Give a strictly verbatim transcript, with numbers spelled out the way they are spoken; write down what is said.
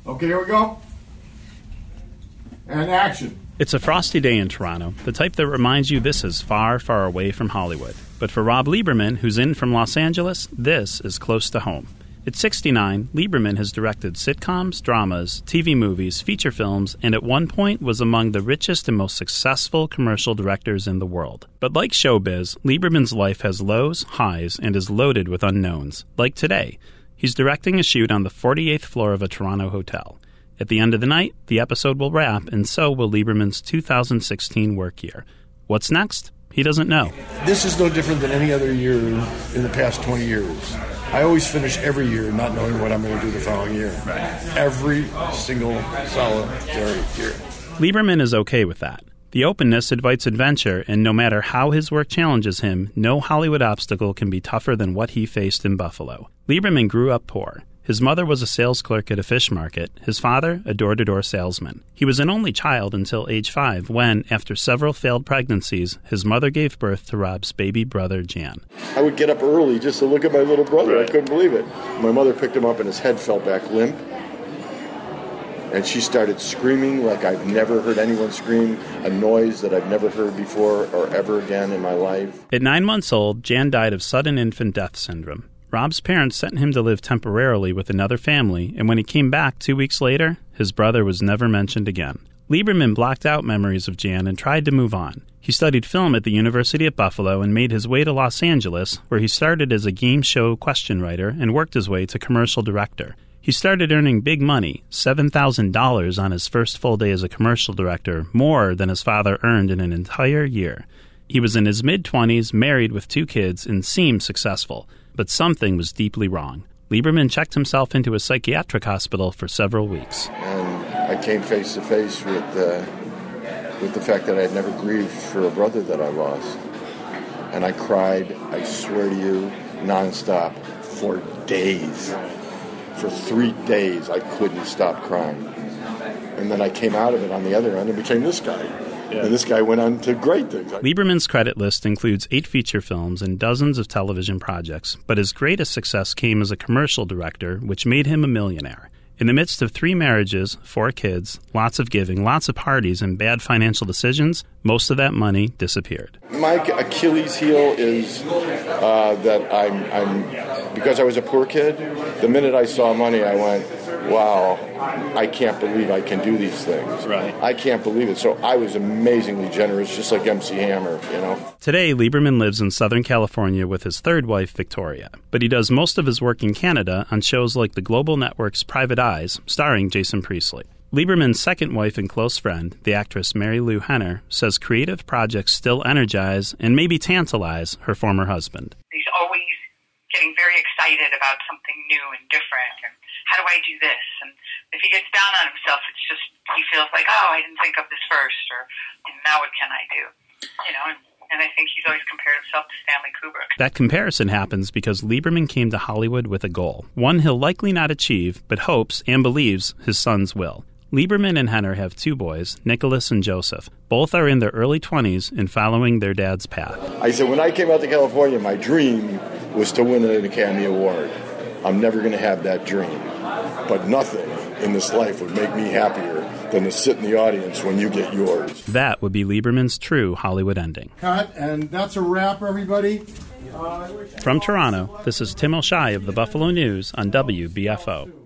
Okay, here we go. And action. It's a frosty day in Toronto, the type that reminds you this is far, far away from Hollywood. But for Rob Lieberman, who's in from Los Angeles, this is close to home. At sixty-nine, Lieberman has directed sitcoms, dramas, T V movies, feature films, and at one point was among the richest and most successful commercial directors in the world. But like showbiz, Lieberman's life has lows, highs, and is loaded with unknowns. Like today, he's directing a shoot on the forty-eighth floor of a Toronto hotel. At the end of the night, the episode will wrap, and so will Lieberman's two thousand sixteen work year. What's next? He doesn't know. This is no different than any other year in the past twenty years. I always finish every year not knowing what I'm going to do the following year. Right. Every single solitary year. Lieberman is okay with that. The openness invites adventure, and no matter how his work challenges him, no Hollywood obstacle can be tougher than what he faced in Buffalo. Lieberman grew up poor. His mother was a sales clerk at a fish market, his father a door-to-door salesman. He was an only child until age five when, after several failed pregnancies, his mother gave birth to Rob's baby brother, Jan. I would get up early just to look at my little brother. I couldn't believe it. My mother picked him up and his head fell back limp. And she started screaming like I've never heard anyone scream, a noise that I've never heard before or ever again in my life. At nine months old, Jan died of sudden infant death syndrome. Rob's parents sent him to live temporarily with another family, and when he came back two weeks later, his brother was never mentioned again. Lieberman blocked out memories of Jan and tried to move on. He studied film at the University of Buffalo and made his way to Los Angeles, where he started as a game show question writer and worked his way to commercial director. He started earning big money, seven thousand dollars on his first full day as a commercial director, more than his father earned in an entire year. He was in his mid-twenties, married with two kids, and seemed successful. But something was deeply wrong. Lieberman checked himself into a psychiatric hospital for several weeks. And I came face to face with, uh, with the fact that I had never grieved for a brother that I lost. And I cried, I swear to you, nonstop for days. For three days, I couldn't stop crying. And then I came out of it on the other end and became this guy. Yeah. And this guy went on to great things. Lieberman's credit list includes eight feature films and dozens of television projects, but his greatest success came as a commercial director, which made him a millionaire. In the midst of three marriages, four kids, lots of giving, lots of parties, and bad financial decisions, most of that money disappeared. My Achilles heel is uh, that I'm, I'm, because I was a poor kid, the minute I saw money, I went, wow, I can't believe I can do these things. Right. I can't believe it. So I was amazingly generous, just like M C Hammer, you know. Today, Lieberman lives in Southern California with his third wife, Victoria. But he does most of his work in Canada on shows like the Global Network's Private Eyes, starring Jason Priestley. Lieberman's second wife and close friend, the actress Mary Lou Henner, says creative projects still energize and maybe tantalize her former husband. He's always getting very excited about something new and different, and how do I do this? And if he gets down on himself, it's just, he feels like, oh, I didn't think of this first, or now what can I do? You know, and, and I think he's always compared himself to Stanley Kubrick. That comparison happens because Lieberman came to Hollywood with a goal, one he'll likely not achieve, but hopes and believes his sons will. Lieberman and Henner have two boys, Nicholas and Joseph. Both are in their early twenties and following their dad's path. I said, when I came out to California, my dream was to win an Academy Award. I'm never going to have that dream. But nothing in this life would make me happier than to sit in the audience when you get yours. That would be Lieberman's true Hollywood ending. Cut, and that's a wrap, everybody. From Toronto, this is Tim O'Shea of the Buffalo News on W B F O.